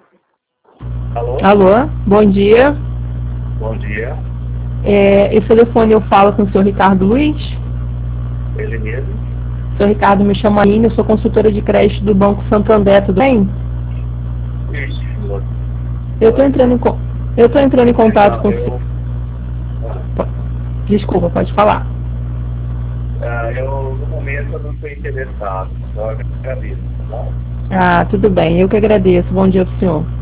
Alô? Alô, bom dia. Bom dia. Esse telefone eu falo com o senhor Ricardo Luiz. Ele mesmo? Senhor Ricardo, me chamo Aline, eu sou consultora de crédito do Banco Santander, tudo bem? Isso, senhor. Eu estou entrando em contato com o Eu, senhor. Desculpa, pode falar. no momento, eu não estou interessado. Só agradeço, tá bom? Ah, tudo bem, eu que agradeço. Bom dia pro senhor.